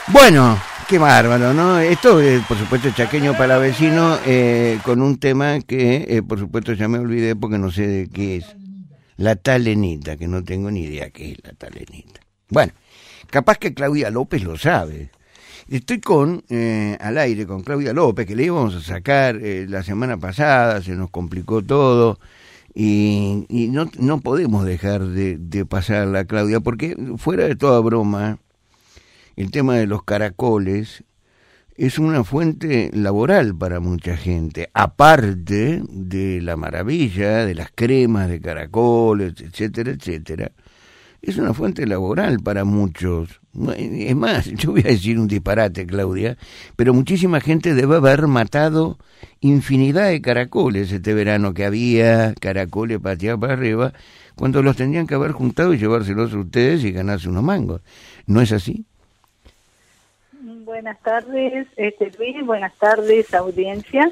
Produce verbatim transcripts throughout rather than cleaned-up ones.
Bueno, qué bárbaro, ¿no? Esto es, por supuesto, chaqueño para vecino, eh, con un tema que, eh, por supuesto, ya me olvidé porque no sé de qué es. La talenita, que no tengo ni idea qué es la talenita. Bueno, capaz que Claudia López lo sabe. Estoy con, eh, al aire con Claudia López, que le íbamos a sacar eh, la semana pasada, se nos complicó todo, y, y no, no podemos dejar de, de pasarla, Claudia, porque fuera de toda broma, el tema de los caracoles es una fuente laboral para mucha gente, aparte de la maravilla de las cremas de caracoles, etcétera, etcétera. Es una fuente laboral para muchos. Es más, yo voy a decir un disparate, Claudia, pero muchísima gente debe haber matado infinidad de caracoles este verano, que había caracoles pateados para arriba, cuando los tendrían que haber juntado y llevárselos a ustedes y ganarse unos mangos. ¿No es así? Buenas tardes, este Luis, buenas tardes, audiencia.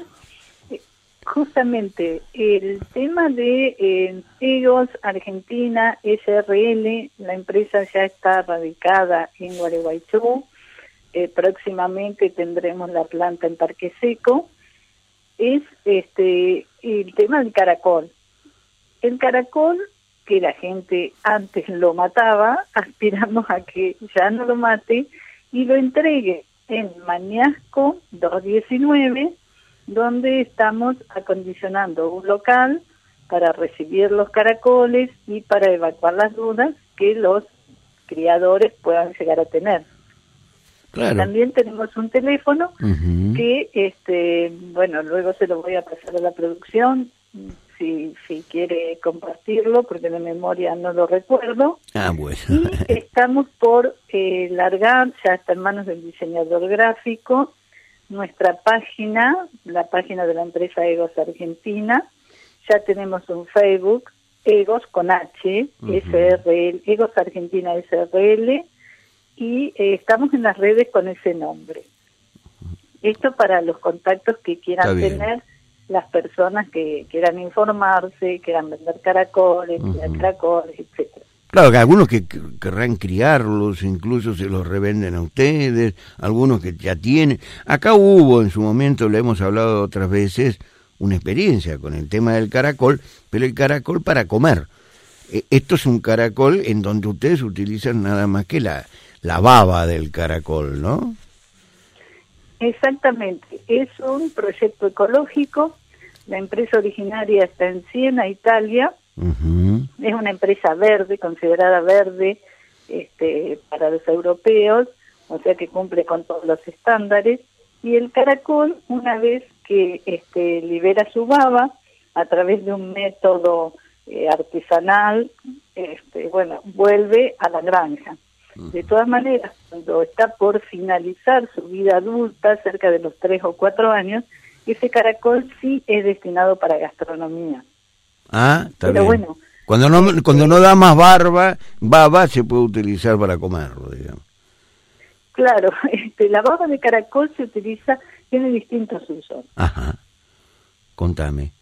Justamente el tema de eh, Egos Argentina S R L, la empresa ya está radicada en Gualeguaychú, eh, próximamente tendremos la planta en Parque Seco, es este el tema del caracol. El caracol, que la gente antes lo mataba, aspiramos a que ya no lo mate y lo entregue en Mañasco doscientos diecinueve, donde estamos acondicionando un local para recibir los caracoles y para evacuar las dudas que los criadores puedan llegar a tener. Claro. También tenemos un teléfono Uh-huh. que, este, bueno, luego se lo voy a pasar a la producción, si, si quiere compartirlo, porque de memoria no lo recuerdo. Ah, bueno. Y estamos por eh, largar, ya está en manos del diseñador gráfico, nuestra página, la página de la empresa Egos Argentina. Ya tenemos un Facebook, Egos con H, uh-huh. S R L, Egos Argentina S R L, y eh, estamos en las redes con ese nombre. Esto para los contactos que quieran tener las personas que quieran informarse, quieran vender caracoles, uh-huh. caracoles, etcétera. Claro, que algunos que querrán criarlos, incluso se los revenden a ustedes, algunos que ya tienen. Acá hubo en su momento, le hemos hablado otras veces, una experiencia con el tema del caracol, pero el caracol para comer. Esto es un caracol en donde ustedes utilizan nada más que la, la baba del caracol, ¿no? Exactamente, es un proyecto ecológico, la empresa originaria está en Siena, Italia. Uh-huh. Es una empresa verde, considerada verde este, para los europeos, o sea que cumple con todos los estándares, y el caracol, una vez que este, libera su baba a través de un método eh, artesanal, este, bueno, vuelve a la granja. Uh-huh. De todas maneras, cuando está por finalizar su vida adulta, cerca de los tres o cuatro años, ese caracol sí es destinado para gastronomía. Ah, está Pero bien. Bueno, cuando no este, cuando no da más barba, baba se puede utilizar para comerlo, digamos. Claro, este, la baba de caracol se utiliza, tiene distintos usos. Ajá, contame.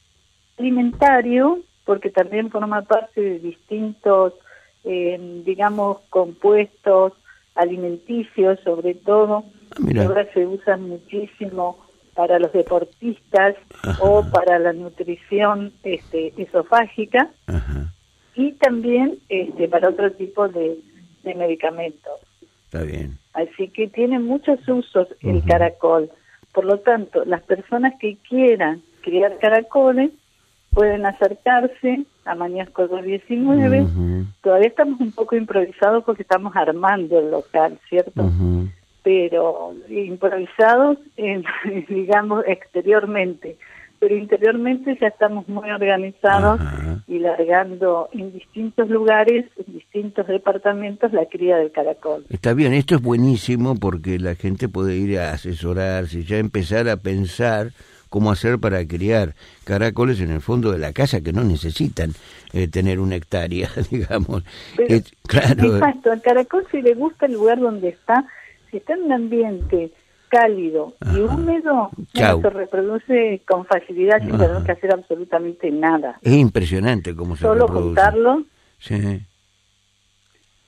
Alimentario, porque también forma parte de distintos, eh, digamos, compuestos alimenticios, sobre todo. Ah, mira. Ahora se usan muchísimo para los deportistas. Ajá. O para la nutrición este, esofágica. Ajá. Y también este, para otro tipo de, de medicamentos. Está bien. Así que tiene muchos usos el uh-huh. caracol. Por lo tanto, las personas que quieran criar caracoles pueden acercarse a Mañasco doscientos diecinueve. Uh-huh. Todavía estamos un poco improvisados porque estamos armando el local, ¿cierto? Uh-huh. Pero improvisados, en, digamos, exteriormente. Pero interiormente ya estamos muy organizados. Ajá. Y largando en distintos lugares, en distintos departamentos, la cría del caracol. Está bien, esto es buenísimo porque la gente puede ir a asesorarse, ya empezar a pensar cómo hacer para criar caracoles en el fondo de la casa, que no necesitan eh, tener una hectárea, digamos. Pero, eh, claro. Exacto, al caracol si le gusta el lugar donde está, si está en un ambiente cálido Ajá. y húmedo, no se reproduce con facilidad sin Ajá. tener que hacer absolutamente nada. Es impresionante cómo se Solo reproduce. juntarlo. Sí.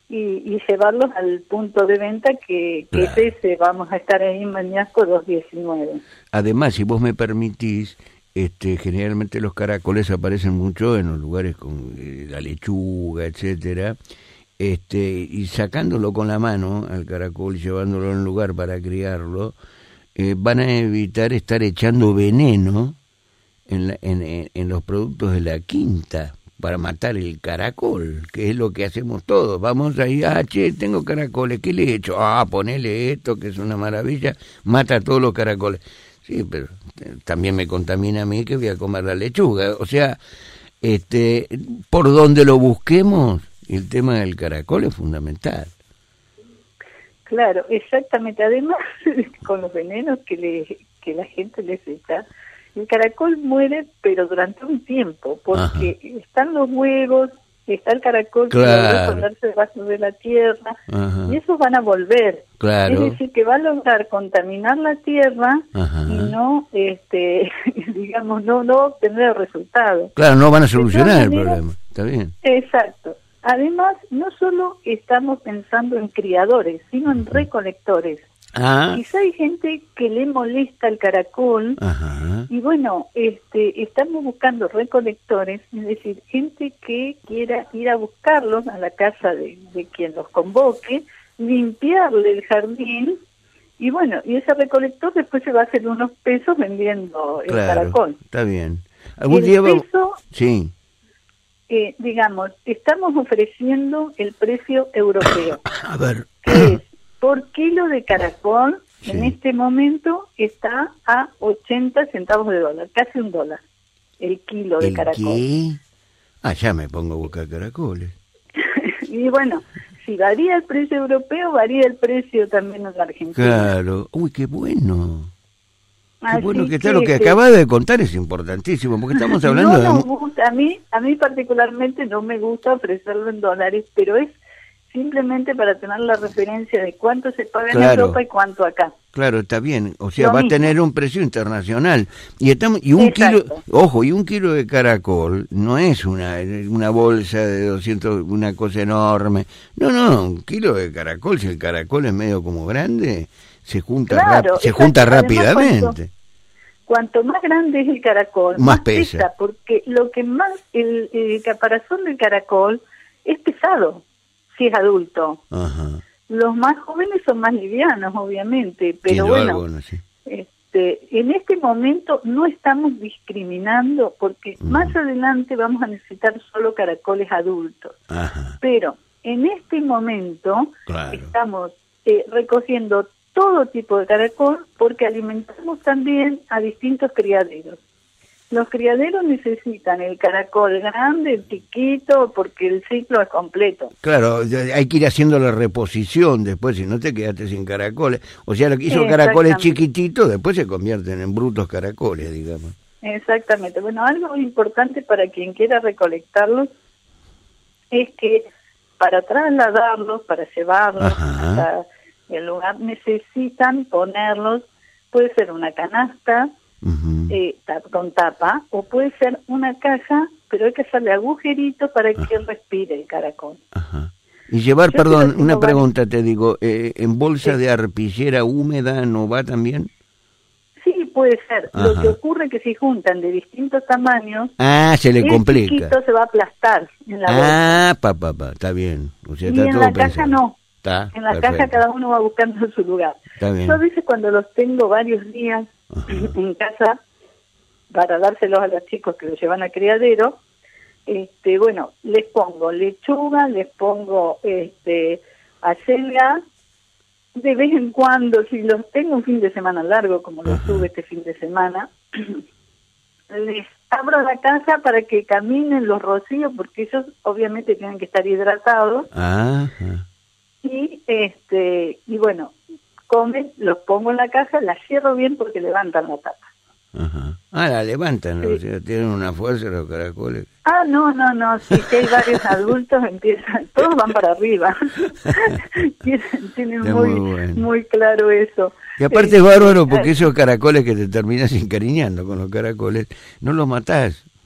y, y llevarlos al punto de venta que, que Claro. es ese. Vamos a estar ahí en Mañasco doscientos diecinueve. Además, si vos me permitís, este, generalmente los caracoles aparecen mucho en los lugares con eh, la lechuga, etcétera, este, y sacándolo con la mano al caracol, llevándolo a un lugar para criarlo, eh, van a evitar estar echando veneno en, la, en, en, en los productos de la quinta para matar el caracol, que es lo que hacemos todos. Vamos ahí, ah, che, tengo caracoles, ¿qué le he hecho? Ah, ponele esto, que es una maravilla, mata a todos los caracoles. Sí, pero eh, también me contamina a mí que voy a comer la lechuga. O sea, este, por donde lo busquemos, el tema del caracol es fundamental. Claro, exactamente. Además, con los venenos que, le, que la gente les echa, el caracol muere, pero durante un tiempo, porque Ajá. están los huevos, está el caracol claro. que va a ponerse debajo de la tierra, Ajá. y esos van a volver. Claro. Es decir, que va a lograr contaminar la tierra Ajá. y no, este, digamos, no, no obtener el resultado. Claro, no van a solucionar el problema. Está bien. Exacto. Además, no solo estamos pensando en criadores, sino en recolectores. Ah. Quizá hay gente que le molesta el caracol. Ajá. Y bueno, este, estamos buscando recolectores, es decir, gente que quiera ir a buscarlos a la casa de, de quien los convoque, limpiarle el jardín, y bueno, y ese recolector después se va a hacer unos pesos vendiendo el claro, caracol. Está bien. ¿Algún el día va... peso, sí. eh, digamos, estamos ofreciendo el precio europeo. A ver. Que es por kilo de caracol, sí. en este momento está a ochenta centavos de dólar, casi un dólar, el kilo de ¿El caracol. ¿Qué? Ah, ya me pongo a buscar caracoles. Y bueno, si varía el precio europeo, varía el precio también en la Argentina. Claro. Uy, qué bueno. Qué Así bueno que, que está lo que, que acabas de contar es importantísimo, porque estamos hablando no de... nos gusta, a mí, a mí particularmente no me gusta ofrecerlo en dólares, pero es simplemente para tener la referencia de cuánto se paga claro. en Europa y cuánto acá. Claro, está bien, o sea, Lo va mismo. a tener un precio internacional. Y estamos y un Exacto. kilo, ojo, y un kilo de caracol no es una una bolsa de doscientos, una cosa enorme. No, no, un kilo de caracol, si el caracol es medio como grande, se junta Claro, rap- se exacto. junta Además, rápidamente. Cuanto, cuanto más grande es el caracol, Más más, pesa. pesa, porque lo que más el, el caparazón del caracol es pesado si es adulto. Ajá. Los más jóvenes son más livianos, obviamente, pero Sin bueno, alguno, sí. este, en este momento no estamos discriminando porque uh-huh. más adelante vamos a necesitar solo caracoles adultos. Ajá. Pero en este momento claro. estamos eh, recogiendo todo tipo de caracol porque alimentamos también a distintos criaderos. Los criaderos necesitan el caracol grande, el chiquito, porque el ciclo es completo. Claro, hay que ir haciendo la reposición después, si no te quedaste sin caracoles. O sea, lo que hizo caracoles chiquititos, después se convierten en brutos caracoles, digamos. Exactamente. Bueno, algo importante para quien quiera recolectarlos es que para trasladarlos, para llevarlos Ajá. hasta el lugar, necesitan ponerlos, puede ser una canasta, Uh-huh. Eh, con tapa, o puede ser una caja, pero hay que hacerle agujeritos para que Ajá. respire el caracol. Ajá. Y llevar, Yo perdón, una pregunta varios... te digo, eh, ¿en bolsa sí. de arpillera húmeda no va también? Sí, puede ser. Ajá. Lo que ocurre es que si juntan de distintos tamaños, ah, se le el complica. chiquito se va a aplastar en la ah, bolsa. Ah, papá, pa, pa, está bien. O sea, y está en todo la pensado. caja no. Está, en la perfecto. caja cada uno va buscando su lugar. Está bien. Yo a veces cuando los tengo varios días Ajá. en casa, para dárselos a los chicos que los llevan al criadero, este, bueno, les pongo lechuga, les pongo este, acelga, de vez en cuando, si los tengo un fin de semana largo, como lo tuve este fin de semana, les abro la caja para que caminen los rocíos, porque ellos obviamente tienen que estar hidratados, Ajá. y este, y bueno, comen, los pongo en la caja, la cierro bien porque levantan la tapa. Ajá. Ah, la levantan, sí. O sea, tienen una fuerza los caracoles. Ah, no, no, no, si que hay varios adultos, empiezan, todos van para arriba. tienen tienen muy, muy, bueno. muy claro eso. Y aparte eh, es bárbaro porque esos caracoles que te terminas encariñando con los caracoles, no los matás.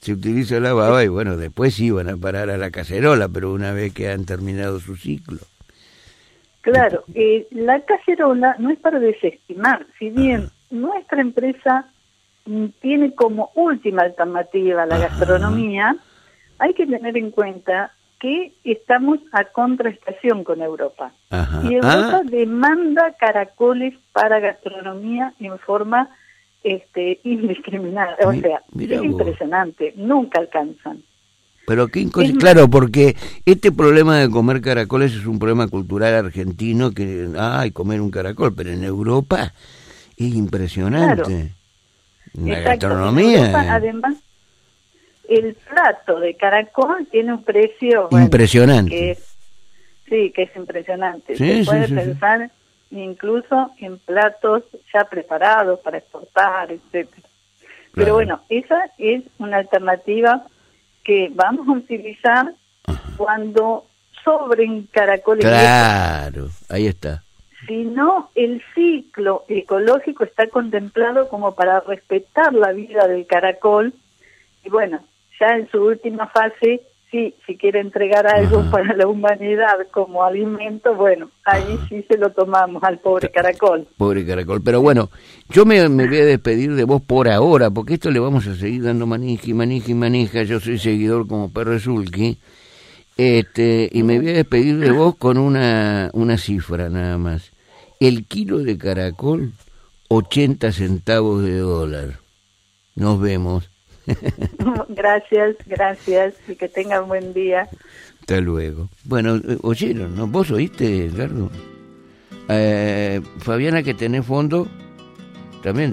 se utiliza la baba y bueno, después sí van a parar a la cacerola, pero una vez que han terminado su ciclo. Claro, eh, la cacerola no es para desestimar, si bien Ajá. nuestra empresa m, tiene como última alternativa la Ajá. gastronomía, hay que tener en cuenta que estamos a contraestación con Europa. Ajá. Y Europa ah. demanda caracoles para gastronomía en forma este, indiscriminada. O Mi, sea, es vos. impresionante, nunca alcanzan. Pero qué inconse- claro, porque este problema de comer caracoles es un problema cultural argentino, que, ay, comer un caracol, pero en Europa es impresionante. Claro. La Exacto. gastronomía. En Europa, además, el plato de caracol tiene un precio bueno, impresionante. Que es, sí, que es impresionante. Sí, Se sí, puede sí, pensar sí. incluso en platos ya preparados para exportar, etcétera. Claro. Pero bueno, esa es una alternativa que vamos a utilizar Ajá. cuando sobren caracoles. Claro, ahí está. Si no, el ciclo ecológico está contemplado como para respetar la vida del caracol. Y bueno, ya en su última fase, sí, si quiere entregar algo Ajá. para la humanidad como alimento, bueno, ahí Ajá. sí se lo tomamos al pobre caracol. Pobre caracol. Pero bueno, yo me, me voy a despedir de vos por ahora, porque esto le vamos a seguir dando manija y manija y manija. Yo soy seguidor como perro Zulki. Este, y me voy a despedir de vos con una, una cifra nada más. El kilo de caracol, ochenta centavos de dólar. Nos vemos. Gracias, gracias, y que tengan buen día. Hasta luego. Bueno, oyeron, ¿no? ¿Vos oíste, Edgardo? Eh, Fabiana, que tenés fondo, también